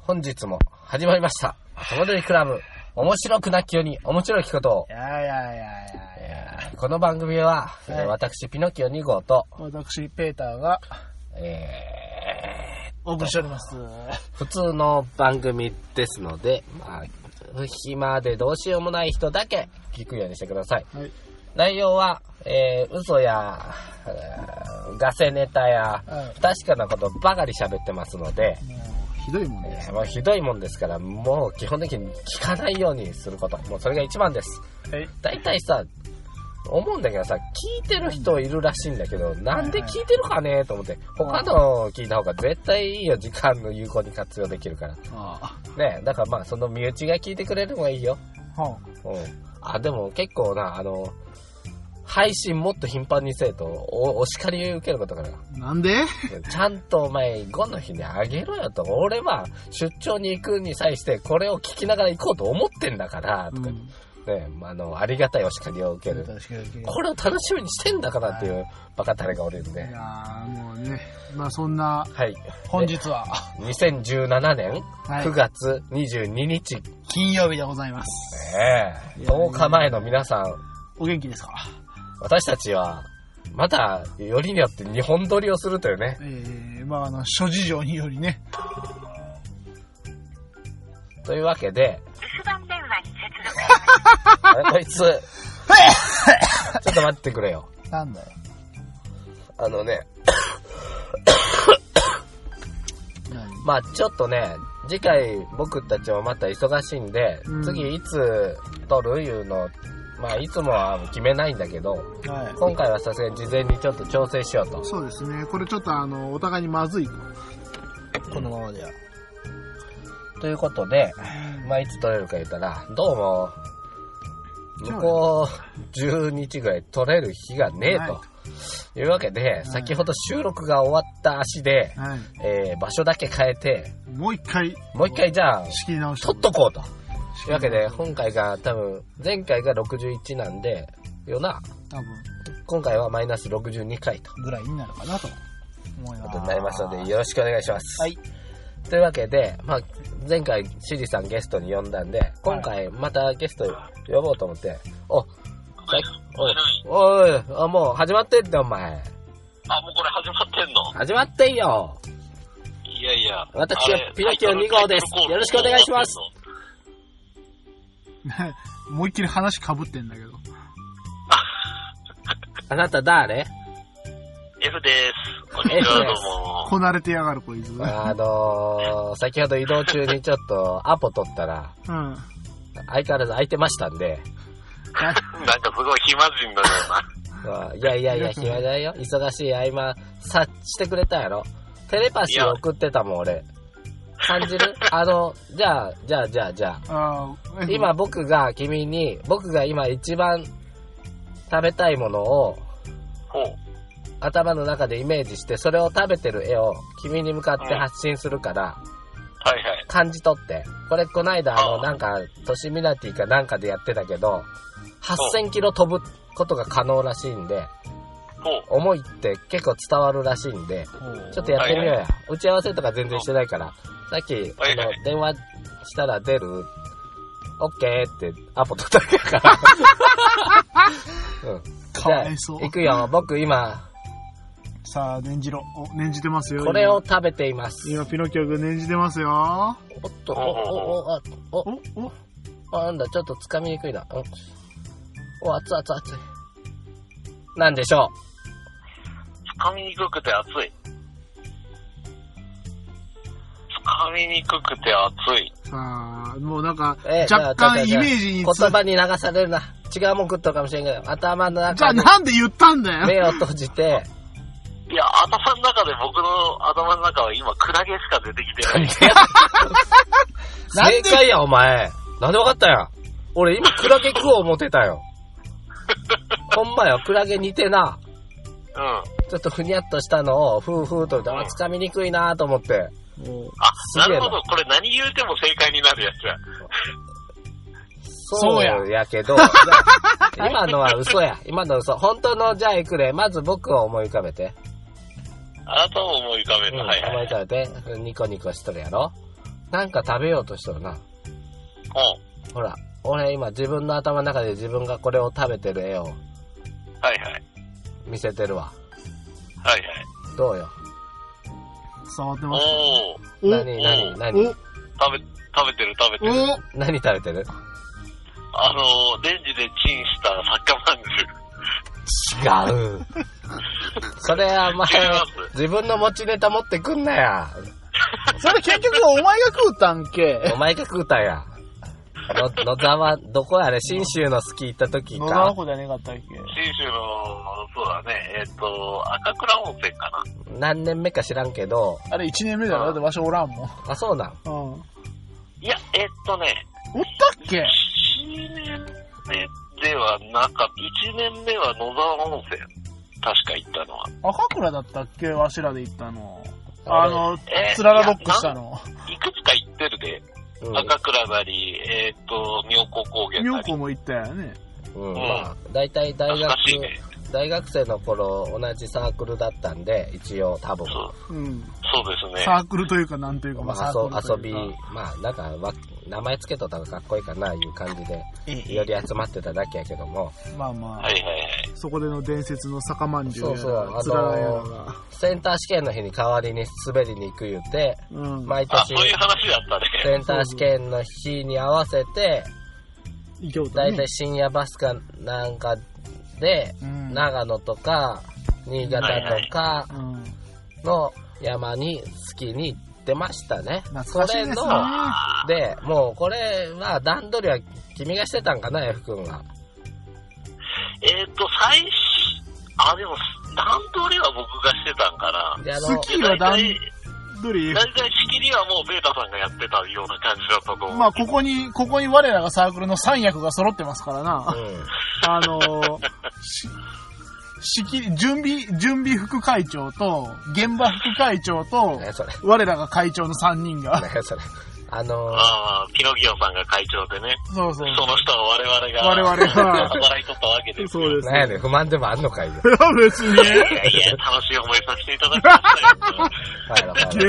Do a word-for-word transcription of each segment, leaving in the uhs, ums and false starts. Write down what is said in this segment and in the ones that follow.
本日も始まりました。ともどりクラブ。面白くなきように面白きことを。 いやいやいやいやいや。 この番組は、 はいえー、私ピノキオに号と私ペーターが、 えー、お送りしております。 普通の番組ですので、まあ、暇でどうしようもない人だけ聞くようにしてください。 はい、 内容は、えー、嘘や、えー、ガセネタや、 はい、 不確かなことばかり喋ってますので、 もうひどいもんです、 えー、もうひどいもんですから、もう基本的に聞かないようにすること。もうそれが一番です。 はい、 だいたいさ、思うんだけどさ、聞いてる人いるらしいんだけど、なんで聞いてるかねと思って、他の聞いた方が絶対いいよ、時間の有効に活用できるから。 あねえ、だからまあ、その身内が聞いてくれるのがいいよ。 はあ、うん。あ、でも結構な、あの、配信もっと頻繁にせえと、お、お叱り受けることから。 なんでちゃんとお前、ごの日にあげろよと。俺は出張に行くに際して、これを聞きながら行こうと思ってんだから、とか。うんね、あの、ありがたいお叱りを受ける。これを楽しみにしてんだからっていうバカタレがおるんで。いやーもうね、まあそんな、 はい。 本日は、 にせんじゅうななねんくがつにじゅうににち。 金曜日でございます。 ねえ。とおかまえの皆さん。 お元気ですか？ 私たちは、また、よりによって日本撮りをするというね。 ええー、まああの、諸事情によりね。 というわけで、あれこいつちょっと待ってくれよ。 なんだよ。 あのねまあちょっとね、次回僕たちもまた忙しいんで、うん、次いつ撮るいうの、まあいつもは決めないんだけど、はい、今回はさすがに事前にちょっと調整しようと。 そうですね。これちょっとあのお互いにまずいと、このままでは。 ということで、まあいつ撮れるか言ったら、どうも向こうじゅうにちぐらい撮れる日がねえと、はい、いうわけで、はい、先ほど収録が終わった足で、はい、えー、場所だけ変えてもう一回もう一回じゃあ仕切り直し撮っとこうというわけで、今回が多分前回がろくじゅういちなんでよな、多分今回はマイナスろくじゅうにかいとぐらいになるかなと思います。 ことになりますのでよろしくお願いします。 はい。というわけで、まあ、前回シリさんゲストに呼んだんで、今回またゲスト呼ぼうと思って、お、さおい、おい、あ、もう始まってんってお前。 あ、もうこれ始まってんの？ 始まってんよ。 いやいや。 私はピノキオに号です。よろしくお願いします。 思いっきり話被ってんだけど。 あなた誰？ F です。こんにちは、どうも。 こなれてやがる、こいつ。 あのー、先ほど移動中にちょっとアポ取ったら、うん、相変わらず空いてましたんで。 なんかすごい暇人だよな。いやいやいや、暇だよ。忙しい合間、察してくれたやろ。テレパシー送ってたもん、俺。感じる？あの、じゃあ、じゃあ、じゃあ、じゃあ。あ今僕が君に、僕が今一番食べたいものを、 ほう。 頭の中でイメージして、それを食べてる絵を君に向かって発信するから、うん、 はいはい。 感じ取って。これこないだあの、なんか、トシミナティかなんかでやってたけど、はっせんキロ飛ぶことが可能らしいんで、思いって結構伝わるらしいんで、ちょっとやってみようや。はいはい、打ち合わせとか全然してないから、さっき、 はいはい、 あの、電話したら出る？オッケーってアポ取っただけだから。うん。 かわいそう。 行くよ。僕今、 さあ、念じろ。お、念じてますよ。 これを食べています。 今、ピノキオ君念じてますよ。 おっと、お、お、お、あ、お、お、お、なんだ、ちょっと掴みにくいな。お、熱い熱い熱い。なんでしょう。掴みにくくて熱い。掴みにくくて熱い。 さあ、もうなんか、えー、若干イメージに言葉に流されるな。違うもん食っとるかもしれんけど、頭の中で。 じゃあなんで言ったんだよ。 目を閉じて。 いや、頭の中で僕の頭の中は今、クラゲしか出てきてない。 正解や、お前。なんでわかったやん。俺今、クラゲ食おう思ってたよ。ほんまよ、クラゲ似てな。 うん。 ちょっとふにゃっとしたのを、ふーふーと、あ、つかみにくいなと思って。あ、 なるほど。これ何言うても正解になるやつや。 そうやけど、今のは嘘や。今の嘘。本当のじゃあ行くれ。まず僕を思い浮かべて。 あなたを思い浮かべる、うん、はいはい。 思い浮かべて、ニコニコしとるやろ。 なんか食べようとしとるな。 うん。 ほら、俺今自分の頭の中で自分がこれを食べてる絵をはいはい。 見せてるわ。 はいはい。 どうよ。 触ってます。 おー。 何何何食べ、食べてる食べてる。 お何食べてる？ あのー、レンジでチンしたサッカーまんじゅう。 違う。それは前、自分の持ちネタ持ってくんなや。 それ結局お前が食うたんけ。 お前が食うたんや。の、野沢、どこやあれ、信州のスキー行った時野沢か。 湖じゃねえかったっけ。 信州の、そうだね、えっ、ー、と、赤倉温泉かな。 何年目か知らんけど。 あれいちねんめだろ。だって場所おらんもん。 あ、そうなん。 うん。 いや、えっ、ー、とね。 おったっけ？ いちねんめではなかった。いちねんめは野沢温泉。確か行ったのは。 赤倉だったっけ？わしらで行ったの。あの、 えー、 つららロックしたの。 いくつか行ってるで。うん、赤倉なり、えっ、ー、と、妙高高原なり。 妙高も行ったよね。 うん。うん、まあ、大体大学、ね、大学生の頃同じサークルだったんで、一応多分。 そう。うん。そうですね。 サークルというかなんというか、 まあ、遊び、まあ、なんか、名前つけとったらかっこいいかな、いう感じで、より集まってただけやけども。 まあまあ、 はいはいはい。 そこでの伝説の坂まんじゅうやら、 そうそう、あのー、センター試験の日に代わりに滑りに行く言うて、うん、毎年、 そういう話だったね。 センター試験の日に合わせて、だいたい深夜バスかなんかで、うん、長野とか、新潟とかの山にスキーに行って、出ましたね。それの、で、もうこれは段取りは君がしてたんかな、F 君が。 えっ、ー、と、最初、あ、でも、段取りは僕がしてたんかな。 スキーは段取り。 だいたい仕切りはもうベータさんがやってたような感じだったと思う。 まあ、ここに、ここに我らがサークルの三役が揃ってますからな。うん、あのー、準備、準備副会長と、現場副会長と、我らが会長のさんにんが。 それあのー、 ああ、ピノキオさんが会長でね。 そうそう。 その人は我々が、 我々が、 働いとったわけです。 そうです。 なんやねん、不満でもあんのかいよ。 いや、別に。 いやいや、楽しい思いさせていただきましたよ。 です。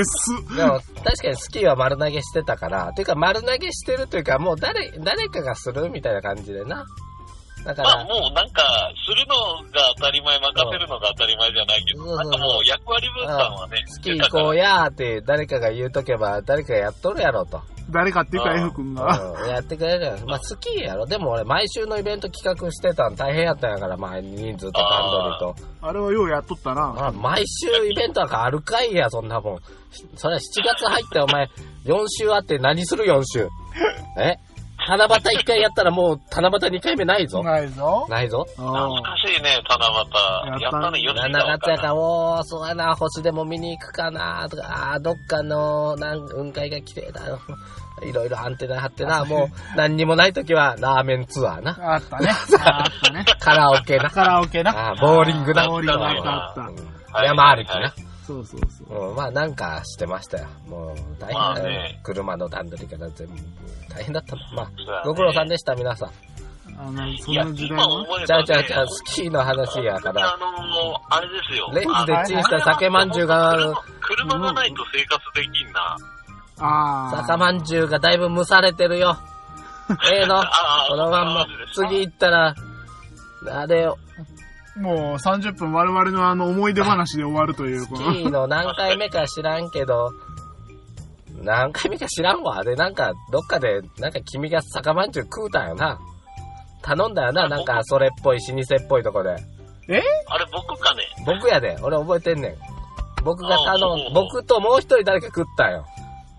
でも、確かにスキーは丸投げしてたから、ていうか丸投げしてるというか、もう誰、誰かがするみたいな感じでな。だからまあもうなんか、するのが当たり前、任せるのが当たり前じゃないけど、なんかもう役割分担はね。 スキー行こうやーって誰かが言うとけば、誰かがやっとるやろと。 誰かっていうか F 君が。 うん、やってくれるやろ。まあスキーやろ。でも俺毎週のイベント企画してたん大変やったんやから、まあ人数と段取りと。 あれはようやっとったな。 まあ毎週イベントなんかあるかいや、そんなもん。それしちがつ入ってお前、よん週あって何するよん週。え七夕一回やったらもう七夕二回目ないぞ。 ないぞ。 ないぞ。 懐かしいね、七夕。やったね、よし。 しちがつやから、おー、そうやな、星でも見に行くかな、とか、あー、どっかの、なん、雲海が綺麗だよ。いろいろアンテナ張ってな、もう、何にもないときは、ラーメンツアーな。 あったね。あったね。 カラオケな。 カラオケな。 あー、ボーリングな。 ボーリングあった。 うん、山歩きな。 そうそうそう。 うん、まあなんかしてましたよ。もう大変だよ、まあね。車の段取りから全部大変だったの。まあ、ご苦労さんでした、皆さん。 あの、そんな時代はじゃあじゃあじゃあ、スキーの話やから。 あのー、あれですよ。 レンジでチンした酒まんじゅうが、 車がないと生活できんな。 ああ。酒まんじゅうがだいぶ蒸されてるよ。ええの。このまんま、次行ったら、あれよ。 もうさんじゅっぷん我々のあの思い出話で終わるという。 スキーの何回目か知らんけど、何回目か知らんわ。で、なんか、どっかで、なんか君が酒まんじゅう食うたんよな。頼んだよな、なんかそれっぽい、老舗っぽいとこで。 えあれ僕かね。 僕やで。俺覚えてんねん。僕が頼ん、僕ともう一人誰か食ったんよ。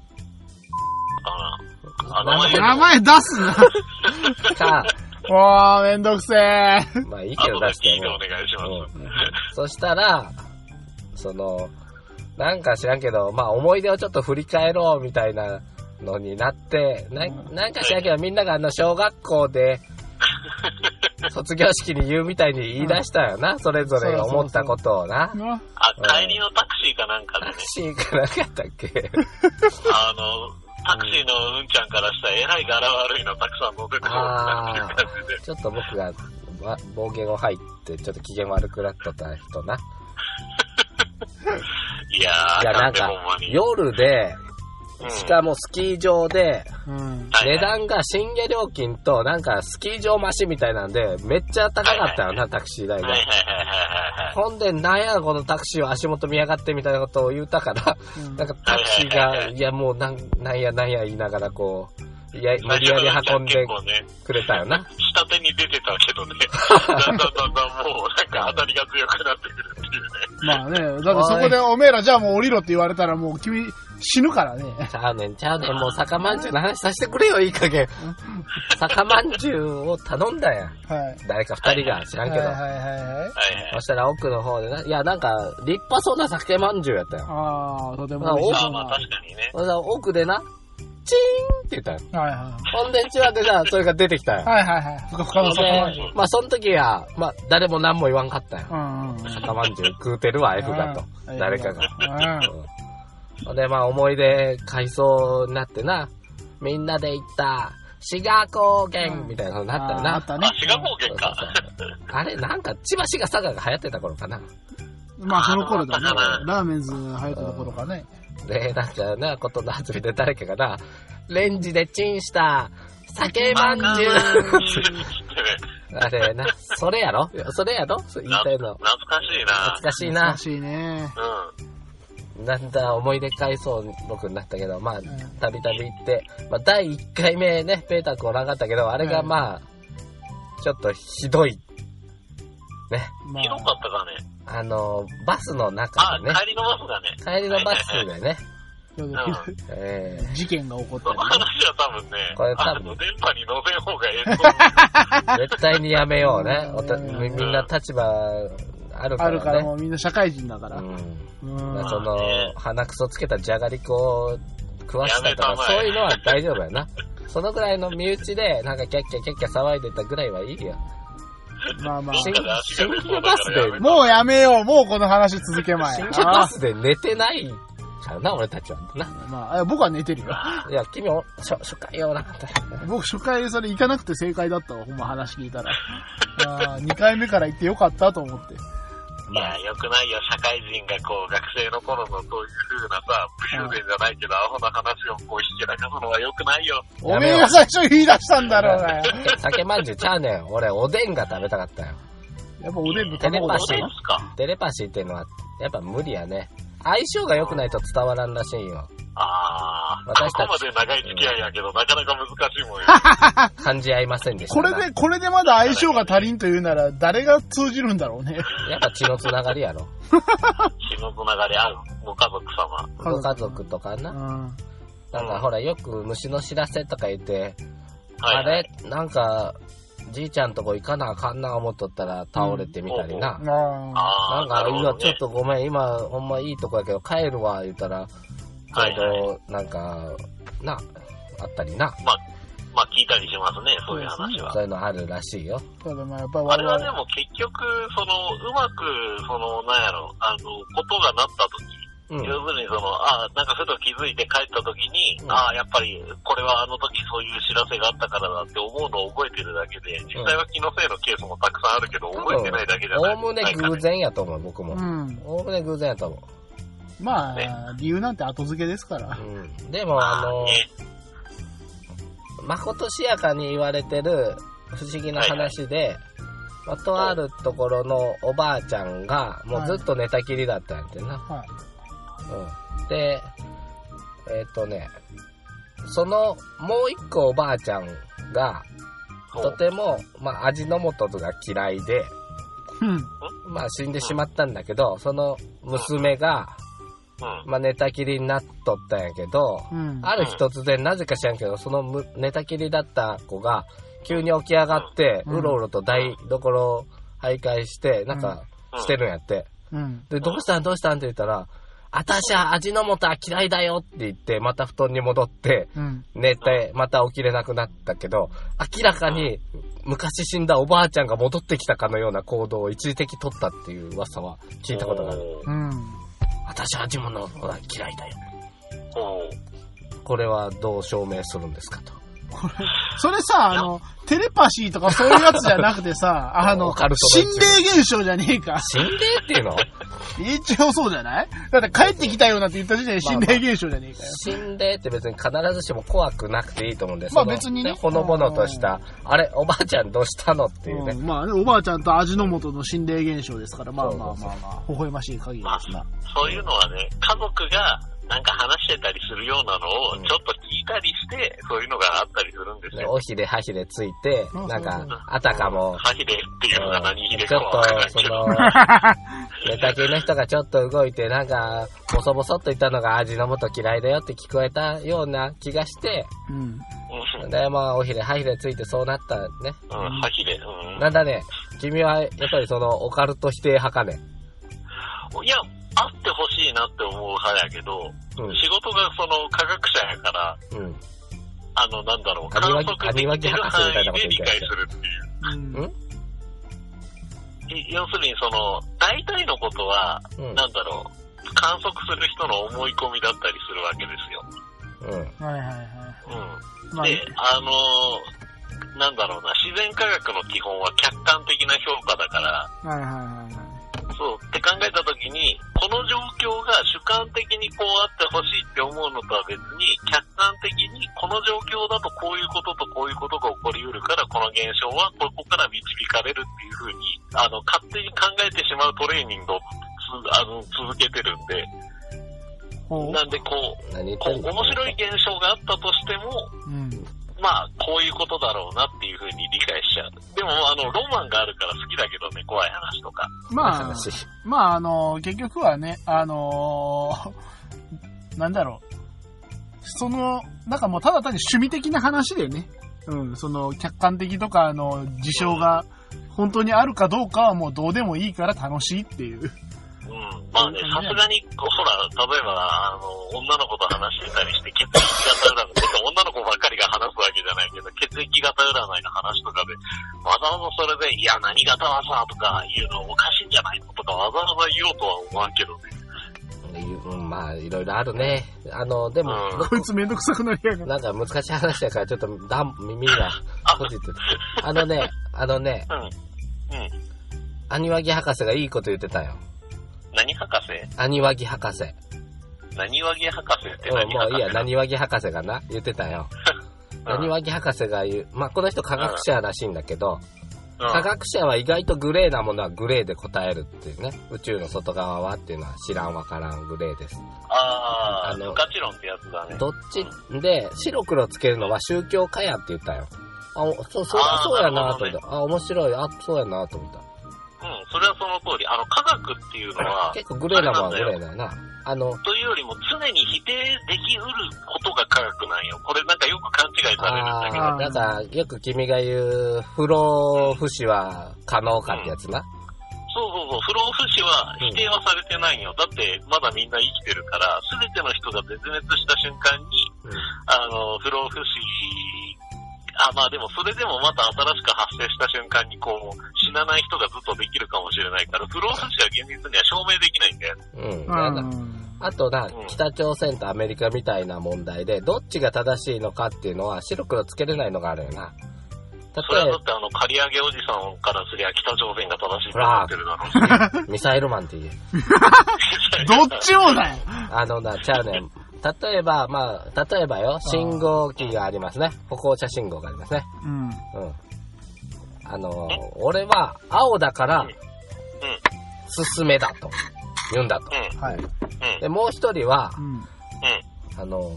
あら。 名前出すな。 か、 もう、めんどくせえ。 まあいいけど出しても。お願いします。 うん、そしたら、その、なんか知らんけど、まあ思い出をちょっと振り返ろうみたいなのになって、な, なんか知らんけどみんながあの小学校で、卒業式に言うみたいに言い出したよな、うん、それぞれが思ったことをな。 あ、帰りのタクシーかなんかでね。 タクシーかなんかやったっけあの、タクシーのうんちゃんからしたらえらい柄悪いのたくさん乗せてもらったっていう感じで。 ちょっと僕が、ま、暴言を吐いて、ちょっと機嫌悪くなっとった人な。 いやー、 いやなんか、夜で、 しかもスキー場で、うん、値段が深夜料金となんかスキー場増しみたいなんでめっちゃ高かったよな、タクシー代が。ほんでなんやこのタクシーを足元見やがってみたいなことを言うたから、うん、なんかタクシーがいやもうなんなんやなんや言いながらこういや無理やり運んでくれたよな。 下手に出てたけどね。だんだんだんだんもうなんか当たりが強くなってくるっていうね。 まあね、だってそこでおめえらじゃあもう降りろって言われたらもう君死ぬからね。 ちゃうねんちゃうねん、もう酒まんじゅうの話させてくれよいい加減。酒まんじゅうを頼んだやん。はい。誰か二人が知らんけど。はいはいはいはい。そしたら奥の方でな、いやなんか立派そうな酒まんじゅうやったよ。ああ、とても美味しそうな。まあまあ確かにね。奥でな。チーンって言ったよ。はいはい。ほんで、ちわでさ、それが出てきたよ。はいはいはい。ふかふかの酒まんじゅう。まあ、その時は、まあ、誰も何も言わんかったよ。うんうん。酒まんじゅう食うてるわ、F がと。誰かが。うん。で、まあ、思い出回想になってな、みんなで行った、志賀高原みたいなのになったよな。あったね。志賀高原か。あれ、なんか、千葉志賀佐賀が流行ってた頃かな。 まあ、その頃だね。ラーメンズ流行ってた頃かね。 で、なんかな、ことの弾みで誰かがな、レンジでチンした酒まんじゅう。あれな、それやろそれやろ言いたいの。 懐かしいな。 懐かしいな。 懐かしいね。 うん。なんだ、思い出回想録になったけど、まあ、たびたび行って、まあ、だいいっかいめね、ペーター君おらんかったけど、あれがまあ、ちょっとひどい。ね。 ひどかったかね。 あの、バスの中でね。 あ、帰りのバスがね。 帰りのバスでね。 うんえー、事件が起こったり、ね。 その話は多分ね、これ多分電波に乗せん方がええと絶対にやめようね。おたみんな立場あるからね。 あるからもうみんな社会人だから。うん。 うんその、鼻くそつけたじゃがりこを食わしたとか、そういうのは大丈夫やな。そのぐらいの身内で、なんかキャッキャキャッキャ騒いでたぐらいはいいよ。 まあまあ。 深夜バスで。 もうやめよう。もうこの話続けまい。 深夜バスで寝てないからな、俺たちはな。 まあ、僕は寝てるよ。 いや、君も初、初回よな。 僕初回それ行かなくて正解だったわ。ほんま話聞いたら。あにかいめから行ってよかったと思って。 いや、よくないよ。社会人がこう、学生の頃のそういう風なさ、武勇伝じゃないけど、アホな話をこう、ひけらかすのはよくないよ。 おめえが最初言い出したんだろうがよ。 酒まんじゅうちゃうねん。俺、おでんが食べたかったよ。 やっぱおでんのテレパシー。テレパシーっていうのは、やっぱ無理やね。相性が良くないと伝わらんらしいよ。 ああ、私たちここまで長い付き合いやけど、うん、なかなか難しいもんや。 感じ合いませんでした。 これで、これでまだ相性が足りんというなら、誰が通じるんだろうね。 やっぱ血のつながりやろ。 血のつながりある。ご家族様。 ご家族とかな。うん、なんかほら、よく虫の知らせとか言って、うん、あれ、なんか、じいちゃんとこ行かなあかんな思っとったら倒れてみたりな。うん、なんか、今ちょっとごめん、今ほんまいいとこやけど帰るわ、言ったら、ちょうど、なんか、な、あったりな。 まあ、まあ聞いたりしますね、そういう話は。 そういうのあるらしいよ。 ただまあやっぱあれはでも結局、その、うまく、その、なんやろ、あの、ことがなった時、うん、要するにその、ああ、なんかふと気づいて帰った時に、うん、ああ、やっぱり、これはあの時そういう知らせがあったからだって思うのを覚えてるだけで、実際は気のせいのケースもたくさんあるけど、覚えてないだけじゃない。 おおむね偶然やと思う、僕も。おおむね偶然やと思う。 まあ、ね、理由なんて後付けですから。 うん、でも、あの、まことしやかに言われてる不思議な話で、はいはい、まあ、とあるところのおばあちゃんが、もうずっと寝たきりだったんやってな。はいうん、で、えっとね、そのもう一個おばあちゃんが、とても、まあ、味の素が嫌いで、うん、まあ、死んでしまったんだけど、その娘が、まあ、寝たきりになっとったんやけど、うん、ある日突然、なぜか知らんけど、その寝たきりだった子が、急に起き上がって、うん、うろうろと台所を徘徊して、なんか、してるんやって。うん、で、どうしたんどうしたんって言ったら、あたしは味の素は嫌いだよって言って、また布団に戻って、寝て、また起きれなくなったけど、明らかに昔死んだおばあちゃんが戻ってきたかのような行動を一時的取ったっていう噂は聞いたことがある。うん。あたしは味物は嫌いだよ。これはどう証明するんですかと。 これ、それさ、あの、テレパシーとかそういうやつじゃなくてさ、あの、心霊現象じゃねえか。 心霊っていうの一応そうじゃない？だって帰ってきたようなって言った時点で心霊現象じゃねえかよ。 まあまあ、心霊って別に必ずしも怖くなくていいと思うんです。 まあ別にね。 ほのぼのとした、あれ、おばあちゃんどうしたのっていうね。 うん、まあね、おばあちゃんと味の素の心霊現象ですから、まあまあまあまあ、微笑ましい限りですな。 まあ、そういうのはね、家族がなんか話してたりするようなのをちょっと聞いたりして、うん、そういうのがあったりするんですよ。 おひれはひれついて、なんか、あたかも。 はひれっていうのが何ひれかわからないけど。ちょっと、 その、寝たきりの人がちょっと動いて、なんか、ボソボソっと言ったのが味の素嫌いだよって聞こえたような気がして、うん。で、まあ、おひれはひれついてそうなったね。 うん、はひれ。うん。 なんだね、君はやっぱりその、オカルト否定派かね。 いや、あってほしいなって思う派やけど、うん、仕事がその科学者やから、うん、あの、なんだろう、観測できてる範囲で理解するっていう。うん、要するにその、大体のことは、うん、なんだろう、観測する人の思い込みだったりするわけですよ。うん。はいはいはい。うん。で、あのー、なんだろうな、自然科学の基本は客観的な評価だから、はいはいはい。そうって考えたときに、この状況が主観的にこうあってほしいって思うのとは別に、客観的にこの状況だとこういうこととこういうことが起こりうるから、この現象はここから導かれるっていうふうに、あの、勝手に考えてしまうトレーニングをあの続けてるんで、なんでこう、こう面白い現象があったとしても、うんまあ、こういうことだろうなっていうふうに理解しちゃう。でも、あの、ロマンがあるから好きだけどね、怖い話とか。 まあ、まあ、あの、結局はね、あのー、なんだろう。その、なんかもうただ単に趣味的な話でね、うん、その、客観的とか、あの、事象が本当にあるかどうかはもうどうでもいいから楽しいっていう。 うん。まあね、さすがに、ほら、例えば、あの、女の子と話してたりして、血液型占い、別に女の子ばっかりが話すわけじゃないけど、血液型占いの話とかで、わざわざそれで、いや、何型はさ、とか言うのおかしいんじゃないのとか、わざわざ言おうとは思わんけどね。 うん、まあ、いろいろあるね。あの、でも、 うん、こいつめんどくさくなりやがる。 なんか難しい話だから、ちょっと、だ耳が閉じてる。あのね、あのね、うん。うん。アニワギ博士がいいこと言ってたよ。 何博士？ アニワギ博士。 何ワギ博士って何博士？ もういいや、何ワギ博士がな、言ってたよ。何ワギ博士が言う、まあ、この人科学者らしいんだけど、うん、科学者は意外とグレーなものはグレーで答えるっていうね。宇宙の外側はっていうのは知らんわからんグレーです。 ああ、無価値論ってやつだね。 どっちで、白黒つけるのは宗教家やって言ったよ。あ、そう、そう、そうやなと思った。あ、面白い。あ、そうやなと思った。 うん、それはその通り。あの、科学っていうのは、 結構グレーなものはグレーだよな。あの、 というよりも常に否定できうることが科学なんよ。これなんかよく勘違いされるんだけど。 なんか、よく君が言う、不老不死は可能かってやつな。うん、 そうそうそう、不老不死は否定はされてないよ。うん、だって、まだみんな生きてるから、すべての人が絶滅した瞬間に、うん、あの、不老不死、あ、まあでもそれでもまた新しく発生した瞬間にこう、死なない人がずっとできるかもしれないから、不老不死は現実には証明できないんだよ。うん。うんあとな、うん、北朝鮮とアメリカみたいな問題で、どっちが正しいのかっていうのは白黒つけれないのがあるよな。それはだってあの、刈り上げおじさんからすりゃ北朝鮮が正しいと思ってるだろうし。ミサイルマンって言え。 どっちもだよ。 あのな、ちゃうねん。例えば、まあ、例えばよ、信号機がありますね。歩行者信号がありますね。うん。うん。あの、俺は青だから、進めだと言うんだと。うん。はい。で、もう一人は、うん。あの、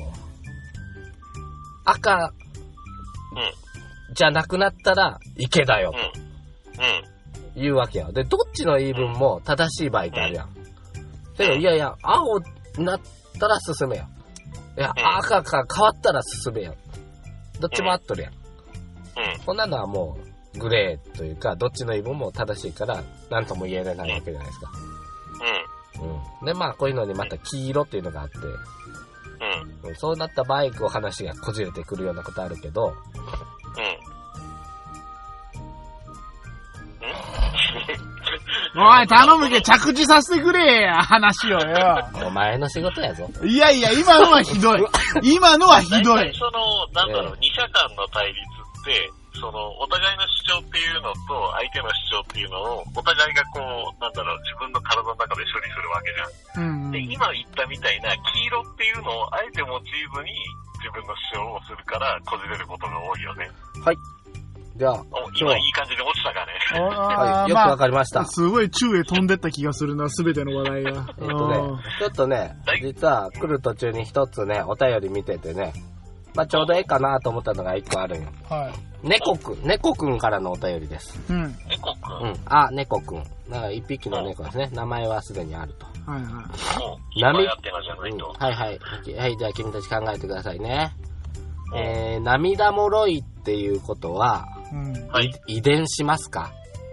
赤、じゃなくなったら池だよと。うん。言うわけや。で、どっちの言い分も正しい場合ってあるやん。で、いやいや、青なったら進めよ。いや、赤か変わったら進めよ。どっちも合っとるやん。うん。こんなのはもう、グレーというか、どっちの言い分も正しいから、なんとも言えないわけじゃないですか。うん。うん。で、まあ、こういうのにまた黄色っていうのがあって、うん。うん、そうなった場合、こう話がこじれてくるようなことあるけど、うん。 おい、頼むけ、着地させてくれや、話をよ。 お前の仕事やぞ。 いやいや、今のはひどい。今のはひどい。 その、なんだろう、二者間の対立って、 その、お互いの主張っていうのと、相手の主張っていうのを、お互いがこう、なんだろう、自分の体の中で処理するわけじゃん。うんうん、で、今言ったみたいな、黄色っていうのをあえて用いずに、自分の主張をするから、こじれることが多いよね。 はい。じゃあ、 今いい感じで落ちたかね。 はい、よくわかりました。まあ、 すごい宙へ飛んでった気がするな、すべての話題が。 えっとね、ちょっとね、実は来る途中に一つね、お便り見ててね、まあちょうどええかなと思ったのが一個あるんよ。はい。猫くん、猫くんからのお便りです。 うん。猫くんうん。 あ、猫くん。なんか一匹の猫ですね。名前はすでにあると。 はいはい。波、やってなじゃないと、うん。 はいはい。はい、じゃあ君たち考えてくださいね。えー、涙もろいっていうことは、うん、はい、遺伝しますか？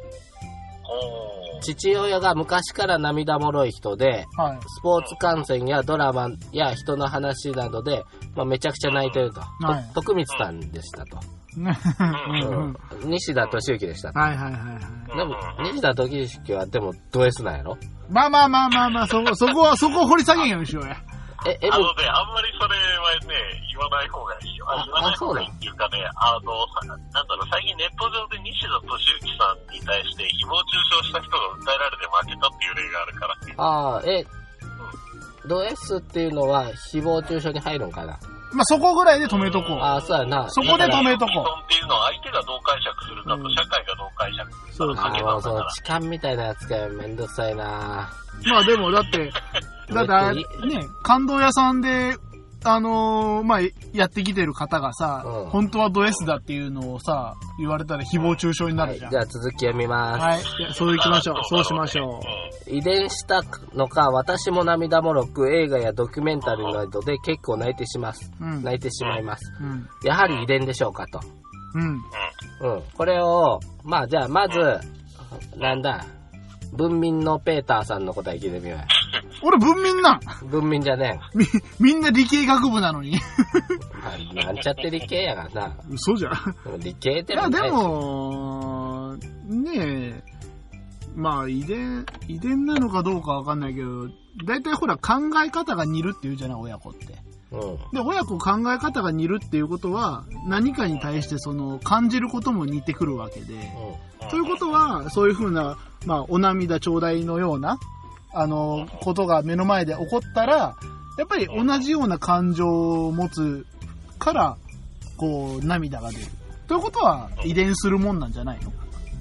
父親が昔から涙もろい人で、はい、スポーツ観戦やドラマや人の話などで、まあ、めちゃくちゃ泣いてると。はい、と徳光さんでしたと。うん、西田敏行でしたと。 はいはいはいはい。 でも、西田敏行はでもド S なんやろ？ まあまあまあまあまあ、そこ、そこは、そこを掘り下げんようにしようや。 え、え、あのね、あんまりそれはね、言わない方がいいよ。あ、言わない方がいいっていうかね、あの、なんだろう、最近ネット上で西田敏行さんに対して誹謗中傷した人が訴えられて負けたっていう例があるから。 ああ、え、うん、ド S っていうのは誹謗中傷に入るんかな？ まあ、そこぐらいで止めとこう。 ああ、そうやな。 そこで止めとこう。 っていうのは相手がどう解釈するかと、社会がどう解釈するかの賭け算だから。 そう、痴漢みたいなやつがめんどくさいな。 まあでも、だって、だってね、感動屋さんで、あのー、まあ、やってきてる方がさ、うん、本当はド S だっていうのをさ、言われたら誹謗中傷になるじゃん。 はい、じゃあ続き読みます。 はい。じゃあそう行きましょう。そうしましょう。遺伝したのか、私も涙もろく映画やドキュメンタリーなどで結構泣いてします。うん、泣いてしまいます、うん。やはり遺伝でしょうかと。うん。うん。これを、まあじゃあまず、なんだ、文民のペーターさんの答え聞いてみよう。 俺文民なん文民じゃねえ。み、みんな理系学部なのに。 なんちゃって理系やからな。 嘘じゃん。 理系っていや、でも、ねえ、まあ遺伝、遺伝なのかどうかわかんないけど、だいたいほら考え方が似るって言うじゃない、親子って。うん、で、親子考え方が似るっていうことは、何かに対してその感じることも似てくるわけで、うん、ということは、そういうふうな、まあ、お涙ちょうだいのような、あの、ことが目の前で起こったら、やっぱり同じような感情を持つから、こう、涙が出る。ということは、遺伝するもんなんじゃないの？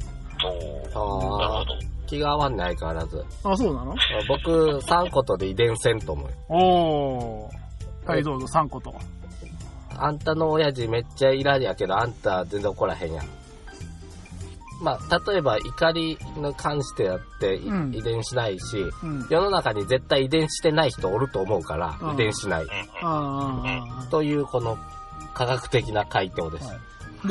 ああ、気が合わんない変わらず。 あ、そうなの？ 僕、さんことで遺伝せんと思うよ。 おー。はい、どうぞ、さんこと。 あんたの親父めっちゃイラやけど、あんた全然怒らへんやん。まあ、例えば怒りに関してやって、うん、遺伝しないし、うん、世の中に絶対遺伝してない人おると思うから、うん、遺伝しない。というこの科学的な回答です。はい、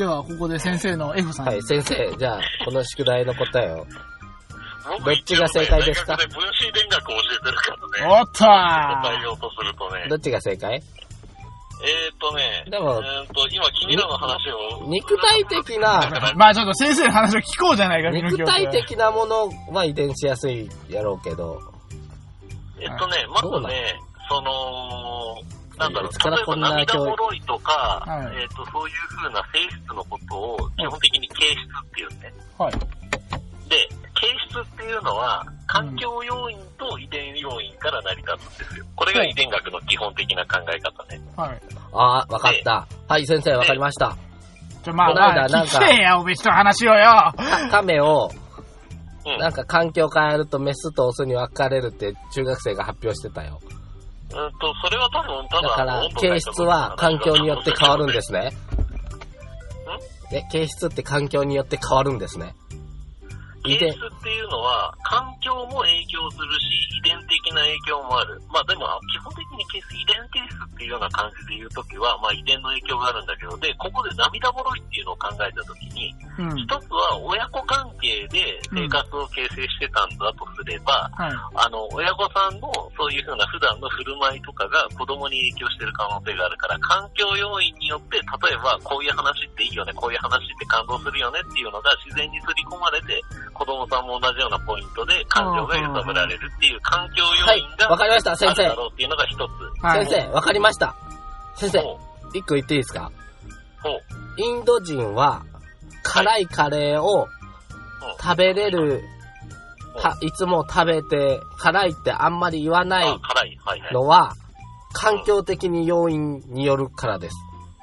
では、ここで先生の F さん。 はい、先生、じゃあ、この宿題の答えを。どっちが正解ですか？ 大学で分子電学を教えてるからね。おったー！ 答えようとするとね。 どっちが正解？ えーっとね、 でも、 えーっと、今君らの話を。 肉体的な、 まあちょっと先生の話を聞こうじゃないか、 肉体的なものは遺伝しやすいやろうけど。 えっとね、まずね、その、なんだろう、例えば涙もろいとか、はい、えっと、そういう風な性質のことを基本的に形質っていうね。はい。で、形質っていうのは、環境要因と遺伝要因から成り立つんですよ。これが遺伝学の基本的な考え方ね。はい。 ああ、わかった。はい、先生、わかりました。 ちょ、まあ、まあ、聞きてえや、おべしと話をよ。 亀を、なんか環境変えるとメスとオスに分かれるって中学生が発表してたよ。 うんと、それは多分、ただ、 だから、形質は環境によって変わるんですね。んえ、形質って環境によって変わるんですね。 形質っていうのは、環境も影響するし、遺伝的な影響もある。まあでも、基本的に形質、遺伝形質っていうような感じで言うときは、まあ遺伝の影響があるんだけど、で、ここで涙もろいっていうのを考えたときに、うん、一つは親子関係で生活を形成してたんだとすれば、うん、あの、親御さんのそういうふうな普段の振る舞いとかが子供に影響してる可能性があるから、環境要因によって、例えばこういう話っていいよね、こういう話って感動するよねっていうのが自然に刷り込まれて、子供さんも同じようなポイントで感情が揺さぶられるっていう環境要因が、 はい、わかりました、先生。 あるだろうっていうのが一つ。 はい、先生、わかりました。先生、一個言っていいですか？インド人は辛いカレーを食べれる、たいつも食べて辛いってあんまり言わないのは環境的に要因によるからです。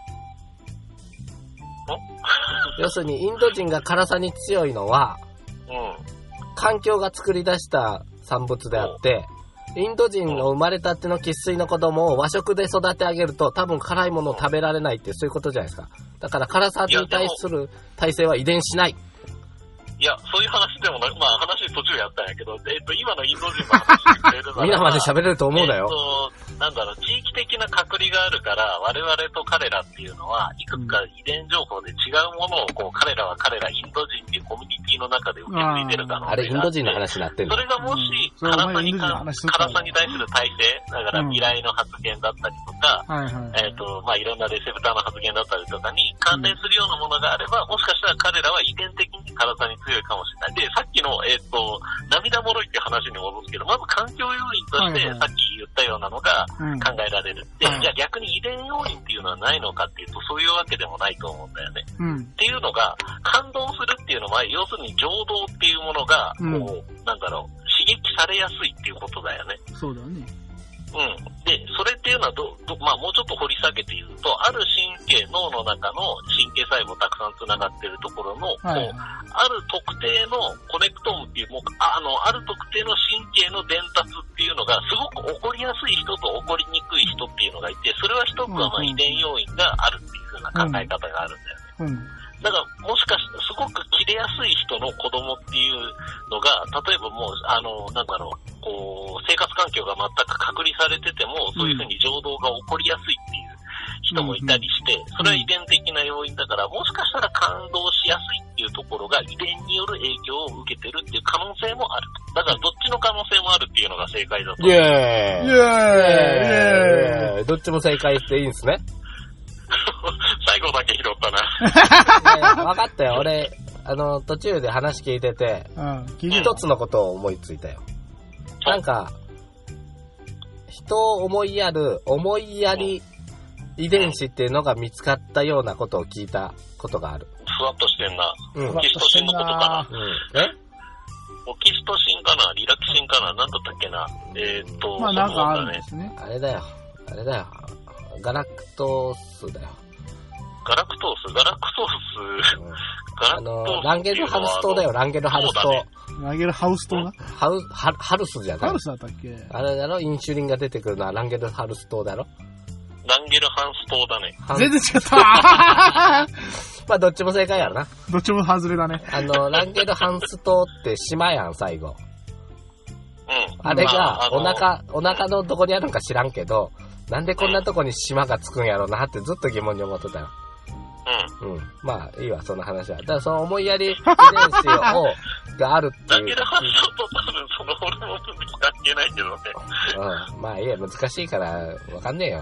要するにインド人が辛さに強いのは環境が作り出した産物であって、インド人の生まれたての生粋の子供を和食で育て上げると多分辛いものを食べられないってそういうことじゃないですか。だから辛さに対する耐性は遺伝しない。 いや、そういう話でもなく、まあ話途中やったんやけど、えっと、今のインド人の話してくれるのは。 皆まで喋れると思うなよ。 えっと、なんだろう、地域的な隔離があるから、我々と彼らっていうのは、いくつか遺伝情報で違うものを、こう、彼らは彼ら、インド人っていうコミュニティの中で受け継いでる可能性があって。 あれ、インド人の話になってんの？ それがもし、辛さにか、辛さに対する耐性、だから未来の発言だったりとか、えっと、まあいろんなレセプターの発言だったりとかに関連するようなものがあれば、もしかしたら彼らは遺伝的に辛さに強いかもしれない。で、さっきの、えっと、涙もろいっていう話に戻すけど、まず環境要因として、さっき言ったようなのが考えられる。で、じゃあ逆に遺伝要因っていうのはないのかっていうと、そういうわけでもないと思うんだよね。うん、っていうのが、感動するっていうのは、要するに情動っていうものが、こう、なんだろう、刺激されやすいっていうことだよね。 そうだね。 うん。で、それっていうのはど、ど、まあもうちょっと掘り下げて言うと、ある神経、脳の中の神経細胞たくさん繋がってるところの、はい、こう、ある特定のコネクトーンっていう、もう、あの、ある特定の神経の伝達っていうのが、すごく起こりやすい人と起こりにくい人っていうのがいて、それは一つはまあ遺伝要因があるっていう風な考え方があるんだよね。うんうんだから、もしかして、すごく切れやすい人の子供っていうのが、例えばもう、あの、なんだろう、こう、生活環境が全く隔離されてても、そういうふうに情動が起こりやすいっていう人もいたりして、それは遺伝的な要因だから、もしかしたら感動しやすいっていうところが遺伝による影響を受けてるっていう可能性もある。だから、どっちの可能性もあるっていうのが正解だと思う。 イェーイイェーイイェーイどっちも正解していいんですね。 最後だけ拾ったな。 いやいや分かったよ。俺、あの、途中で話聞いてて、うん、一つのことを思いついたよ。なんか、人を思いやる、思いやり遺伝子っていうのが見つかったようなことを聞いたことがある。 ふわっとしてんな。うん、オキシトシンのことかな。うん、えオキシトシンかなリラキシンかななんだったっけなえー、っと、 まあなんかあるんですね。 あれだよ。あれだよ。ガラクトースだよ。 ガラクトースガラクトース、うん、ガラクトースあの、 ランゲルハルス島だよ、ランゲルハルス島。ね、 ランゲルハウス島なハウハハルスじゃないハルスだったっけあれだろインシュリンが出てくるのはランゲルハルス島だろランゲルハンス島だね。 全然違ったまあ、どっちも正解やろな。 どっちも外れだね。 あの、ランゲルハンス島って島やん、最後。うん。あれが、お腹、お腹のどこにあるのか知らんけど、なんでこんなとこに島がつくんやろうなってずっと疑問に思ってたよ。うん。うん。まあ、いいわ、その話は。だからその思いやり遺伝子を、があるっていう。 ランゲルハンス島と多分そのホルモン分泌関係ないけどね。 うん。まあ、いいや、難しいから、わかんねえよ。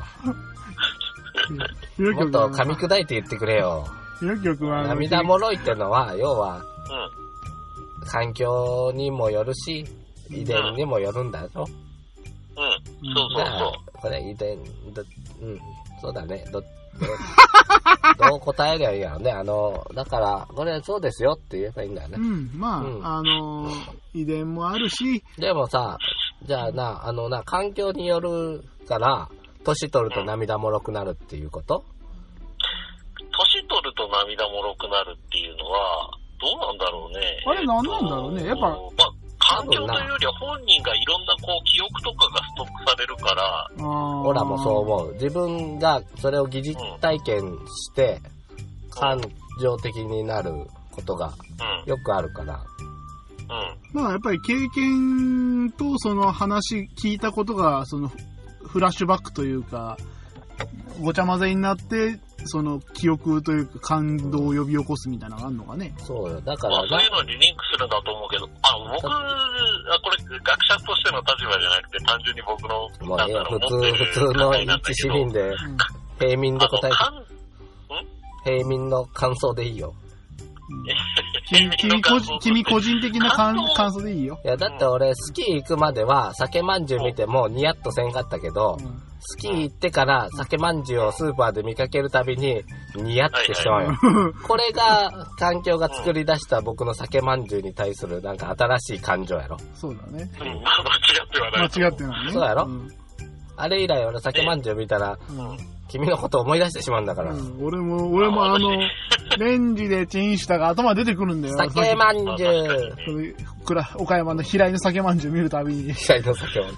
もっと噛み砕いて言ってくれよ。涙もろいってのは、要は、うん、環境にもよるし、遺伝にもよるんだろ。 うん、うん、そうそうそう。 これ遺伝、ど、うん、そうだね。ど、ど、どう答えりゃいいやろね。あの、だから、これそうですよって言えばいいんだよね。 うん、まあ、うん、あの、遺伝もあるし。 でもさ、じゃあな、あのな、環境によるから、年取ると涙もろくなるっていうこと？ 年取ると涙もろくなるっていうのは、どうなんだろうね。 あれ何なんだろうね。やっぱ、まあ、 環境というよりは本人がいろんなこう記憶とかがストックされるから。 オラもそう思う。自分がそれを疑似体験して、感情的になることがよくあるから。 うん。まあやっぱり経験とその話聞いたことが、その、フラッシュバックというか、ごちゃ混ぜになって、その記憶というか感動を呼び起こすみたいなのがあるのかね。 そうよ。だから、 まあ、そういうのにリンクするんだと思うけど、あ僕はこれ学者としての立場じゃなくて単純に僕の、 まあ、いや普通、普通の一市民で、うん、平民で答えて、平民の感想でいいよ。 君、君個人、君個人的な感想でいいよ。 いや、だって俺、スキー行くまでは、酒まんじゅう見てもニヤッとせんかったけど、うん、スキー行ってから酒まんじゅうをスーパーで見かけるたびに、ニヤってしまうよ。これが、環境が作り出した僕の酒まんじゅうに対する、なんか新しい感情やろ。 そうだね。 うん、間違ってはない。 間違ってないね。 そうやろ、 うん、 あれ以来俺酒まんじゅう見たら、うん、君のことを思い出してしまうんだから。 うん、俺も、俺もあの、レンジでチンしたが頭出てくるんだよ。 酒まんじゅう。 岡山の平井の酒まんじゅう見るたびに。 平井の酒まんじ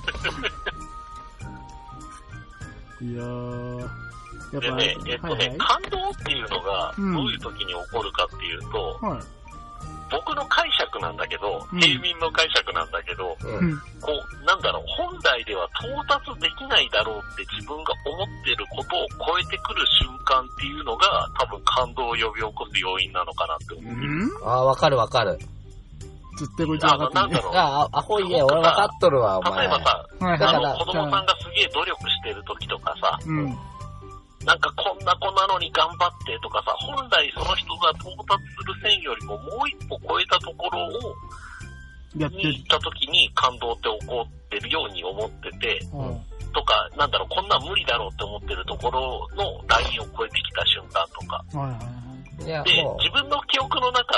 ゅう。 いやー。やっぱでね、えっとね、はいはい、感動っていうのがどういう時に起こるかっていうと、うんはい、僕の解釈なんだけど、うん、平民の解釈なんだけど、うん、こう、なんだろう、本来では到達できないだろうって自分が思ってることを超えてくる瞬間っていうのが多分感動を呼び起こす要因なのかなって思う。うん、 ああ、わかるわかる。 絶対こいつ分かってる、ね。 なんだろう。あ、アホいえ、俺分かっとるわ、お前。 例えばさ、はい、あの、子供さんがすげえ努力してる時とかさ、うん、なんかこんな子なのに頑張ってとかさ、本来その人が到達する線よりももう一歩超えたところを、やってに行った時に感動って起こってるように思ってて、うん、とか、なんだろう、こんなん無理だろうって思ってるところのラインを超えてきた瞬間とか。はいはいはい、で、自分の記憶の中って、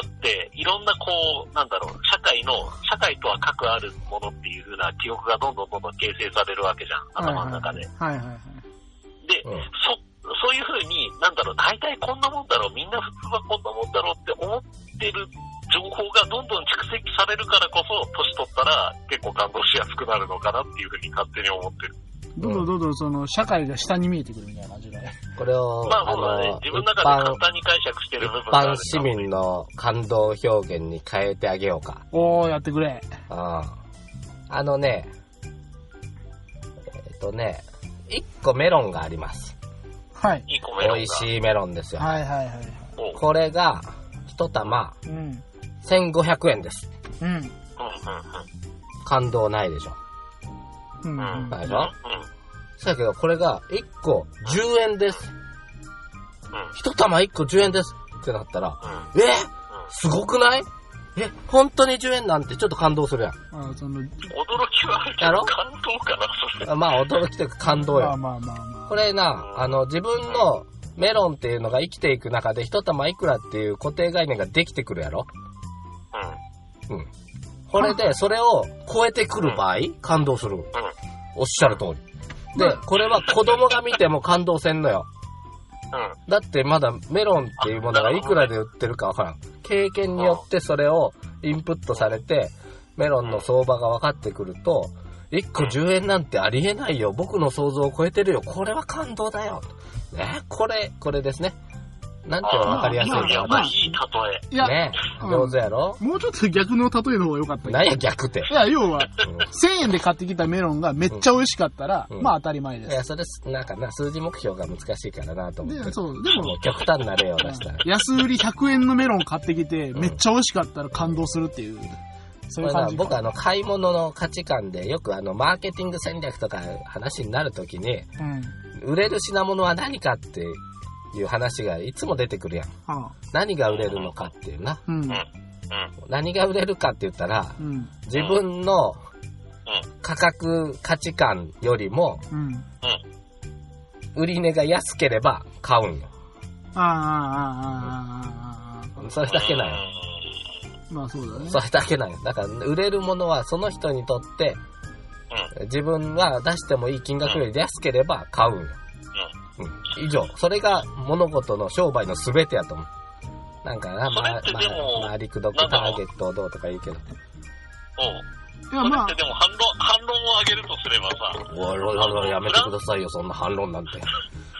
いろんなこう、なんだろう、社会の、社会とは核あるものっていう風な記憶がどんどんどんどん形成されるわけじゃん、頭の中で。はいはいはい。で、うん、そ、そういう風に、なんだろう、大体こんなもんだろう、みんな普通はこんなもんだろうって思ってる情報がどんどん蓄積されるからこそ、年取ったら結構感動しやすくなるのかなっていう風に勝手に思ってる。 どんどんどんどんその社会が下に見えてくるみたいな感じで。 これを、 まあ、そうだね。自分の中で簡単に解釈してる部分がある。 一般市民の感動表現に変えてあげようか。 おー、やってくれ。 ああ。あのね、えっとね、一個メロンがあります。 はい。 一個メロンが。 美味しいメロンですよ。 はいはいはい。 これが、一玉、うん、せんごひゃくえんです。うん。うん。感動ないでしょ。うん。ないでしょ。うん。そうやけど、これがいっこじゅうえんです。うん。一玉いっこじゅうえんですってなったら、うん、えすごくないえ、本当にじゅうえんなんてちょっと感動するやん。 あその驚きはあるけど、感動かな、それ。 まあ、驚きというか感動よ。 まあまあまあまあ。 これな、あの、自分のメロンっていうのが生きていく中で一玉いくらっていう固定概念ができてくるやろ。うん。うん。これで、それを超えてくる場合、感動する。うん。おっしゃる通り。で、これは子供が見ても感動せんのよ。うん。だってまだメロンっていうものがいくらで売ってるかわからん。経験によってそれをインプットされて、メロンの相場が分かってくると、いっこじゅうえんなんてありえないよ。僕の想像を超えてるよ。これは感動だよ。ね、これ、これですね。なんて分かりやすいかな。 いや、まあいい例え。 いや、 ね、上手やろ、 うん、もうちょっと逆の例えの方が良かった。 何や逆って。 いや、要は、せんえんで買ってきたメロンがめっちゃ美味しかったら、うん、まあ当たり前です。 いや、それ、なんかな、数字目標が難しいからなと思って。 で、そう、でも、 も極端な例を出したら。 安売りひゃくえんのメロン買ってきて、めっちゃ美味しかったら感動するっていう。そういう感じ。 僕あの、買い物の価値観で、よくあの、マーケティング戦略とか話になるときに、うん、売れる品物は何かっていう話がいつも出てくるやん。はあ、何が売れるのかっていうな。うん、何が売れるかって言ったら、うん、自分の価格価値観よりも、うん、売り値が安ければ買うんよ。ああ、ああ、ああ、ああ。それだけなんよ。 まあそうだね。 それだけなんよ。だから売れるものはその人にとって、自分が出してもいい金額より安ければ買うんよ。うん、以上。それが物事の商売の全てやと思う。なんかな、まあ、まあ、マリクドクターゲットをどうとか言うけど。うん。 それってでも反論、反論を上げるとすればさ。 おいおいおい、やめてくださいよ、そんな反論なんて。 ブラ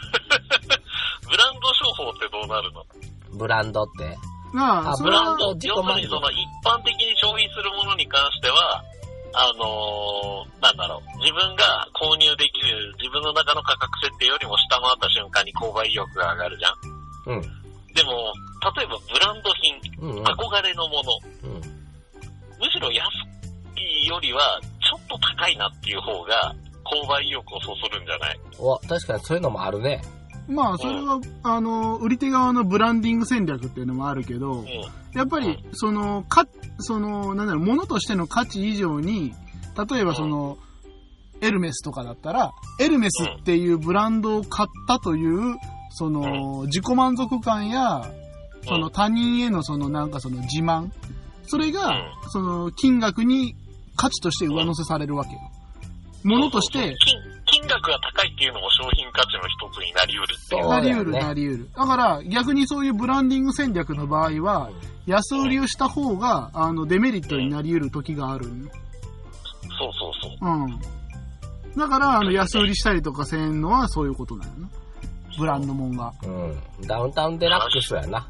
ンド商法ってどうなるの？ ブランドって？ ああ、ブランド、要するにその一般的に消費するものに関しては、あのー、なんだろう、自分が購入できる、自分の中の価格設定よりも下回った瞬間に購買意欲が上がるじゃん。うん。でも、例えばブランド品、うんうん、憧れのもの、うん、むしろ安いよりはちょっと高いなっていう方が購買意欲をそそるんじゃない？ わ、確かにそういうのもあるね。 まあ、それは、あの、売り手側のブランディング戦略っていうのもあるけど、やっぱり、その、か、その、なんだろう、物としての価値以上に、例えばその、エルメスとかだったら、エルメスっていうブランドを買ったという、その、自己満足感や、その他人へのそのなんかその自慢、それが、その金額に価値として上乗せされるわけよ。物として、 金額が高いっていうのも商品価値の一つになり得るっていう。 なり得る、なり得る。だから逆にそういうブランディング戦略の場合は、安売りをした方が、あの、デメリットになり得る時がある。そうそうそう。 うん。だから、あの、安売りしたりとかせんのはそういうことなのな。ブランドもんが。 うん。ダウンタウンデラックスやな。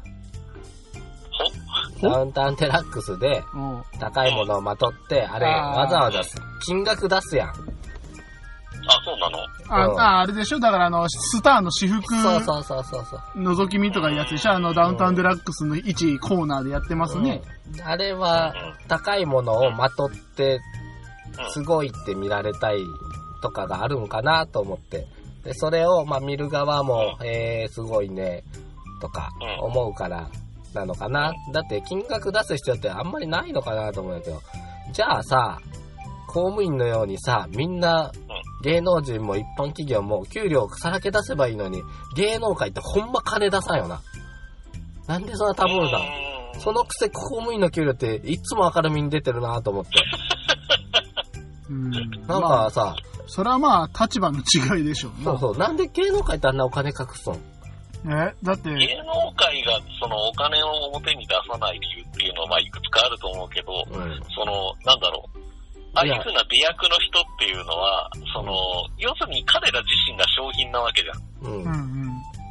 ダウンタウンデラックスで、高いものをまとって、あれ、わざわざ金額出すやん。 あ、そうなのあ、うん、あ、あれでしょだからあの、スターの私服。 そうそうそうそうそう。 覗き見とかいうやつでしょあの、ダウンタウンデラックスの一コーナーでやってますね。 うん、あれは、高いものをまとって、すごいって見られたいとかがあるんかなと思って。で、それを、まあ、見る側も、えー、すごいね、とか、思うから、なのかな。だって、金額出す必要ってあんまりないのかなと思うんだけど。じゃあさ、公務員のようにさ、みんな、芸能人も一般企業も給料さらけ出せばいいのに、芸能界ってほんま金出さんよな。なんでそんなタブーなの？そのくせ公務員の給料っていつも明るみに出てるなと思って。うん、なんかさ、まあ、 それはまあ立場の違いでしょうね。 そうそう。なんで芸能界ってあんなお金隠すの？ えだって芸能界がそのお金を表に出さない理由っていうのはまあいくつかあると思うけど、うん、そのなんだろう。ああいう風な出役の人っていうのは、その、要するに彼ら自身が商品なわけじゃん。うん、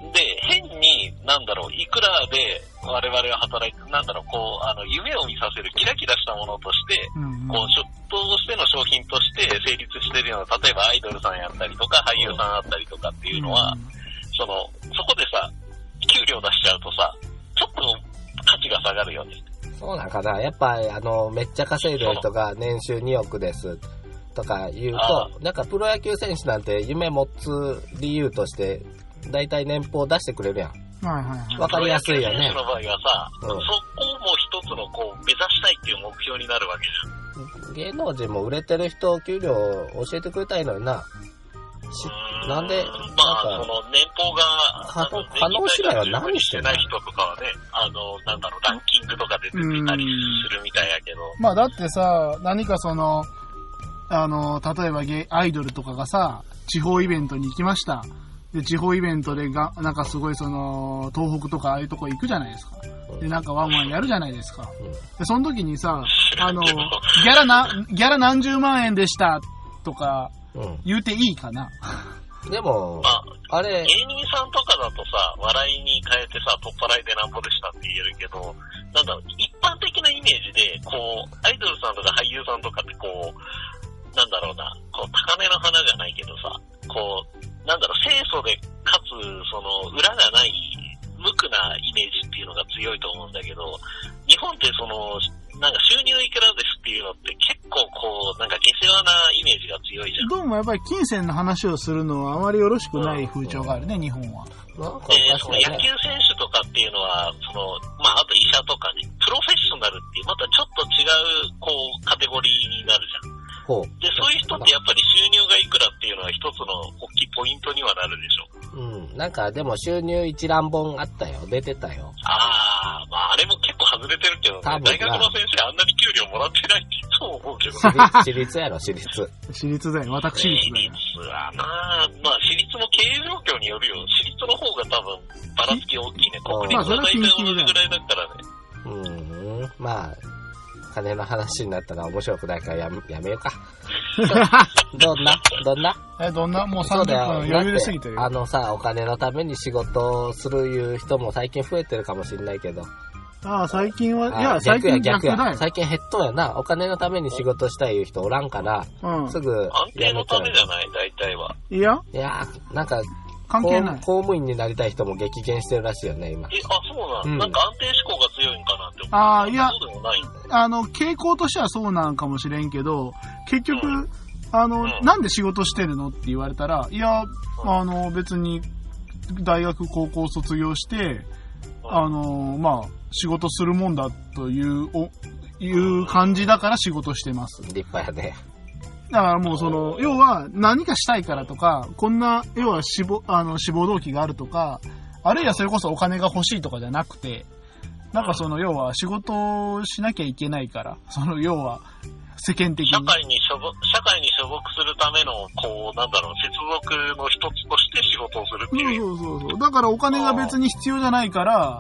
で、変に、なんだろう、いくらで我々が働いて、なんだろう、こう、あの、夢を見させるキラキラしたものとして、うん、こう、ショットとしての商品として成立してるような、例えばアイドルさんやったりとか、俳優さんあったりとかっていうのは、うん、その、そこでさ、給料出しちゃうとさ、ちょっと価値が下がるよね。 そうなんかな。やっぱ、あの、めっちゃ稼いでる人が年収におくですとか言うと、なんかプロ野球選手なんて夢持つ理由として、だいたい年俸出してくれるやん。はいはいはい。わかりやすいよね。 プロ野球選手の場合はさ、うん、そこも一つのこう、目指したいっていう目標になるわけじゃん。 芸能人も売れてる人、給料教えてくれたいのにな。しなんで、 まあ、その年俸が、 可能次第は何してない人とかはね、あの、なんだろう、ランキングとかで出てたりするみたいやけど。 まあ、だってさ、何かその、あの、例えばゲアイドルとかがさ、地方イベントに行きました。で、地方イベントでが、なんかすごいその、東北とかああいうとこ行くじゃないですか。で、なんかワンワンやるじゃないですか。で、その時にさ、あの、ギャラな、ギャラ何十万円でしたとか、言うていいかな。 でも、まあ、あれ、 芸人さんとかだとさ、笑いに変えてさ、取っ払いでなんぼでしたって言えるけど、なんだろう、一般的なイメージで、こう、アイドルさんとか俳優さんとかってこう、なんだろうな、こう、高嶺の花じゃないけどさ、こう、なんだろう、清楚で、かつ、その、裏がない、無垢なイメージっていうのが強いと思うんだけど、日本ってその、なんか収入いくらですっていうのって結構こう、なんか下世話なイメージが強いじゃん。 どうもやっぱり金銭の話をするのはあまりよろしくない風潮があるね、うん、日本は。 なんかえー、その野球選手とかっていうのは、その、まああと医者とかね、プロフェッショナルっていう、またちょっと違う、こう、カテゴリーになるじゃん。ほう。で、そういう人ってやっぱり収入がいくらっていうのは一つの大きいポイントにはなるでしょ。 うん。なんかでも収入一覧本あったよ。出てたよ。 あー、まああれも結構外れてるけどね。大学の先生あんなに給料もらってないっていつも思うけど。 私立やろ、私立。 私立だよ。私立だよ。 私立はなまあ私立も経営状況によるよ。私立の方が多分ばらつき大きいね。国立は大体同じぐらいだったらね。 うん。まあ、金の話になったら面白くないからやめ、やめようか。どんなどんなえ、どんなもうさんじゅっぷん余裕で過ぎてるよ。 あのさ、お金のために仕事をするいう人も最近増えてるかもしれないけど。 ああ、最近は、いや、最近逆や。 最近減っとんやな。お金のために仕事したいいう人おらんから、うん、すぐ安定のためじゃない、大体は。 いやいや、なんか、 関係ない。 公務員になりたい人も激減してるらしいよね、今。 え、あ、そうなん、うん、なんか安定志向が強いんかなって思う。 ああ、いや、 そうでもない。 あの、傾向としてはそうなんかもしれんけど、結局、うん、あの、うん、なんで仕事してるのって言われたら、いや、あの、別に、 大学、高校卒業して、あの、まあ、仕事するもんだという、お、いう感じだから仕事してます。 立派やね。 だからもうその、要は何かしたいからとか、こんな、要は志望、あの、志望動機があるとか、あるいはそれこそお金が欲しいとかじゃなくて、なんかその、要は仕事をしなきゃいけないから、その、要は、世間的に。 社会に所属、社会に所属するための、こう、なんだろう、接続の一つとして仕事をするっていう。 そうそうそう。だからお金が別に必要じゃないから、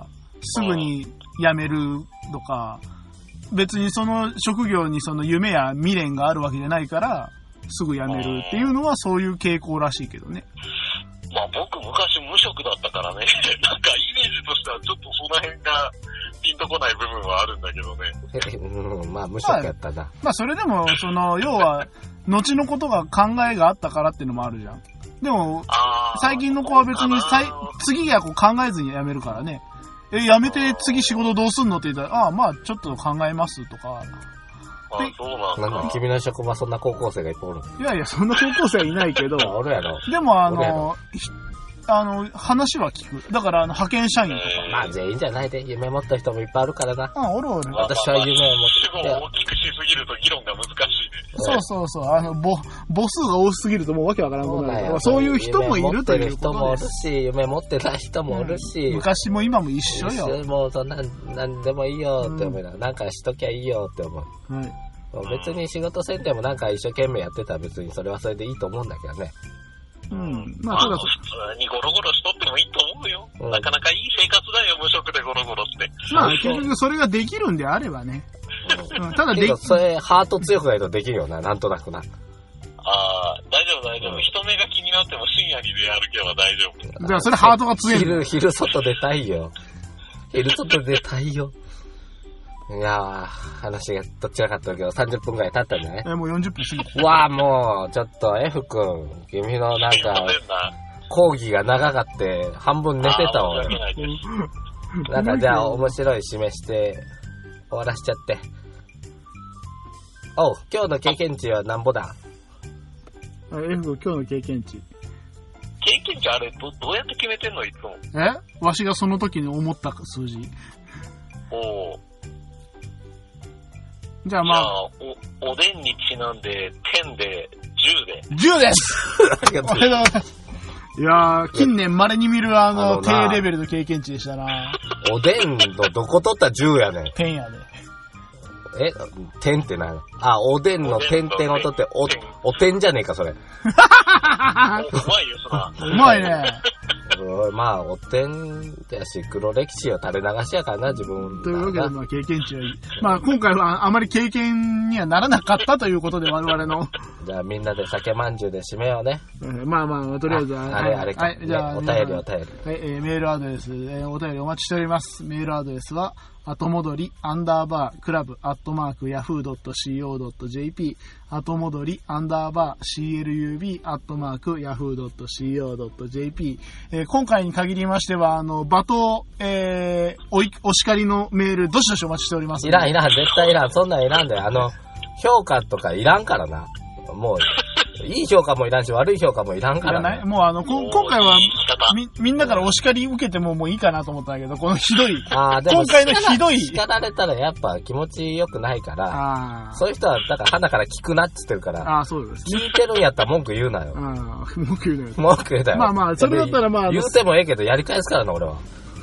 すぐに辞めるとか、別にその職業にその夢や未練があるわけじゃないから、すぐ辞めるっていうのはそういう傾向らしいけどね。 まあ僕昔無職だったからね、なんかイメージとしてはちょっとその辺がピンとこない部分はあるんだけどね。 うん、まあ無職やったな。まあ、 まあそれでも、その、要は、後のことが考えがあったからっていうのもあるじゃん。でも、最近の子は別に次はこう考えずに辞めるからね。え、辞めて次仕事どうすんのって言ったら、ああ、まあちょっと考えますとか。 あ、そうなんだ。 なんか君の職場そんな高校生がいっぱいおる。 いやいや、そんな高校生はいないけど。 おるやろ。 でもあの、あの、話は聞く。だから、あの、派遣社員とか。 まあ、全員じゃないで、夢持った人もいっぱいあるからな。 あ、おるおる。 私は夢を持って。 主語を大きくしすぎると議論が難しいね。 そうそうそう。あの、ぼ、母数が多すぎるともうわけわからんことになる。そういう人もいるということです。 夢持ってる人もおるし、夢持ってない人もおるし。うん、 昔も今も一緒よ。 一緒もう、そんな、なんでもいいよって思うな。うん、なんかしときゃいいよって思う。はい。別に仕事せんでもなんか一生懸命やってたら別にそれはそれでいいと思うんだけどね。 うん。 まあ、ただ普通にゴロゴロしとってもいいと思うよ。うん、なかなかいい生活だよ、無職でゴロゴロって。 まあ、結局それができるんであればね。うん。ただできそれ、ハート強くないとできるよな、なんとなくな。 ああ、大丈夫大丈夫。人目が気になっても深夜に出歩けば大丈夫。 じゃあそれハートが強い。 昼、昼外出たいよ。昼外出たいよ。いやー、話がどちらかったけど、さんじゅっぷんくらい経ったんじゃない？ え、もうよんじゅっぷん過ぎた。 うわーもう、ちょっと F 君、君のなんか、講義が長かって、半分寝てたわ、俺。なんかじゃあ、面白い示して終わらしちゃって。おう、今日の経験値はなんぼだ？ F 君、今日の経験値。 経験値あれ、ど、どうやって決めてんのいつも。 え？わしがその時に思った数字。 おー。 じゃあまあ。 お、おでんにちなんで、天で、じゅうで。 じゅうですありがとうございます。いやー、近年稀に見るあの、低レベルの経験値でしたな。 おでんのどこ取ったじゅうやねん。 天やで。 え、天って何？あ、おでんの点々を取って、お、お天じゃねえか、それ。うまいよ、そら。 うまいね。 まあ、お天やし、黒歴史を垂れ流しやからな、自分。 というわけで、まあ、経験値は、まあ、今回はあまり経験にはならなかったということで、我々の。 じゃあ、みんなで酒まんじゅうで締めようね。 えー、まあまあ、とりあえず、 あれ、あれか。はい、じゃあ、お便り、お便り。はい、 えー、メールアドレス、えー、お便りお待ちしております。メールアドレスは、後戻り、アンダーバー、クラブ、アットマーク、ヤフードットシーオードットジェーピー、後戻り、アンダーバー、シーエルユービー、アットマーク、ヤフードットシーオードットジェーピー、えー、今回に限りましては、あの、罵倒、えー、おい、お叱りのメール、どしどしお待ちしております。 いらん、いらん、絶対いらん、そんなんいらんで、あの、評価とかいらんからな。もう、いい評価もいらんし、悪い評価もいらんからね。 もうあの、こ今回はみ、みんなからお叱り受けてももういいかなと思ったんだけど、このひどい。あでも今回のひどい。 叱られたらやっぱ気持ち良くないから、そういう人は、だから鼻から聞くなって言ってるから、 あそうです、 ね。聞いてるんやったら文句言うなよ。 あ文句言うなよ。 文句言うなよ。 まあまあ、それだったらまあ。 言うてもええけど、やり返すからな、俺は。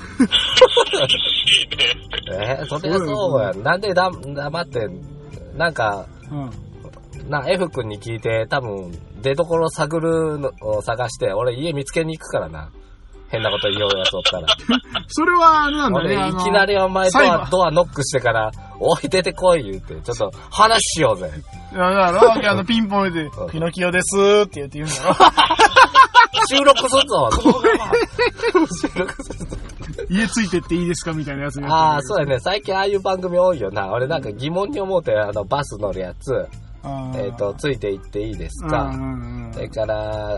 えー、それはそうや。なんでだ黙って、なんか、うんな、F 君に聞いて、多分、出所探るのを探して、俺家見つけに行くからな。変なこと言おうやつおったら。 それは、あれなんだね。 俺、いきなりお前ドア、ドアノックしてから、おい、出てこい言うて、ちょっと話しようぜ。 いや、だから、あの、ピンポンで、ピノキオですーって言って言うんだろ。 収録するぞ。収録するぞ。 家ついてっていいですかみたいなやつに。 ああ、そうやね。最近ああいう番組多いよな。俺なんか疑問に思うて、あの、バス乗るやつ。えっと、ついていっていいですか、うんうんうん、それから、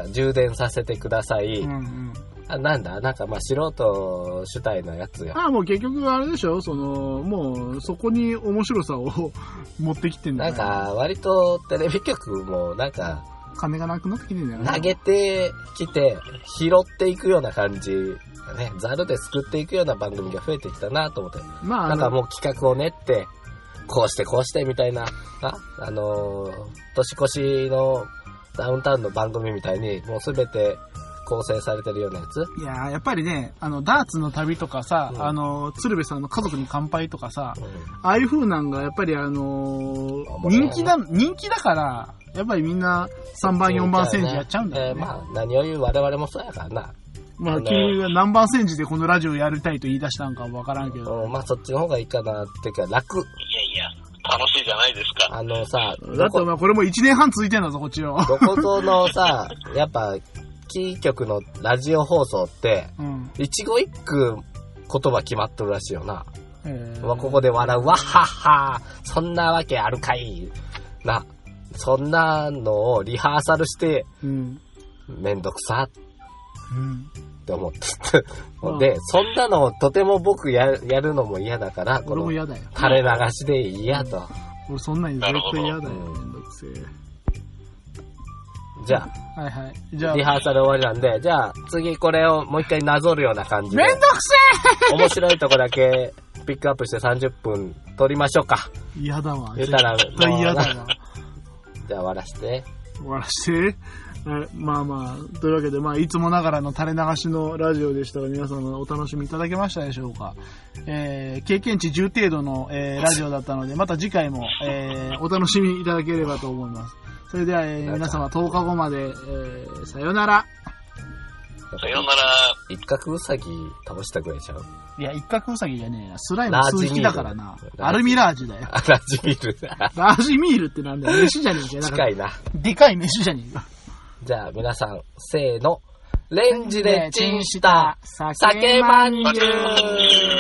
充電させてください。うんうん、あなんだなんかまあ素人主体のやつよ。 ああ、もう結局あれでしょその、もうそこに面白さを持ってきてんだなんか、割とテレビ局もなんか、 金がなくなってきてんじゃない？ 投げてきて、拾っていくような感じ。ね、ザルですくっていくような番組が増えてきたなと思って。まあ、なんかもう企画を練って、こうしてこうしてみたいな、あ、あのー、年越しのダウンタウンの番組みたいに、もうすべて構成されてるようなやつ。 いやー、やっぱりね、あの、ダーツの旅とかさ、うん、あの、鶴瓶さんの家族に乾杯とかさ、うん、ああいう風なんが、やっぱりあのー、人気だ、人気だから、やっぱりみんなさんばんよんばん戦時やっちゃうんだよね。 えー、まあ、何を言う我々もそうやからな。 まあ、君が何番戦時でこのラジオやりたいと言い出したんかわからんけど。 うん、まあ、そっちの方がいいかなってか、楽。 いやいや、楽しいじゃないですか。 あのさ、 だってお前これもいちねんはん続いてんだぞ、こっちよ。 どこぞのさ、やっぱ、キー局のラジオ放送って、うん、一語一句言葉決まっとるらしいよな。まあ、ここで笑う、わっはっは、そんなわけあるかい。な、そんなのをリハーサルして、うん、めんどくさ、うん、って思って。で、そんなのとても僕や、やるのも嫌だから、 俺も嫌だよ。 垂れ流しで嫌と。 俺そんなに絶対嫌だよ、めんどくせえ。 じゃあ、はいはい。じゃあ、 リハーサル終わりなんで、じゃあ、次これをもう一回なぞるような感じで。 めんどくせえ面白いとこだけピックアップしてさんじゅっぷん撮りましょうか。 嫌だわ。 言ったら、 絶対嫌だわ。 じゃあ終わらして。 終わらして。まあまあ、というわけで、まあ、いつもながらの垂れ流しのラジオでしたが、皆様お楽しみいただけましたでしょうか。えー、経験値じゅう程度の、えー、ラジオだったので、また次回も、えー、お楽しみいただければと思います。それでは、えー、皆様とおかごまで、えー、さよなら。 さよなら。 一角ウサギ倒したぐらいちゃう？ いや、一角ウサギじゃねえな。スライム数匹だからな。アルミラージュだよ。 ラジミール。 ラジミールってなんだよ。飯じゃねえかよ。 近いな。 でかい飯じゃねえか。 じゃあ皆さん、せーの。レンジでチンした酒まんじゅう。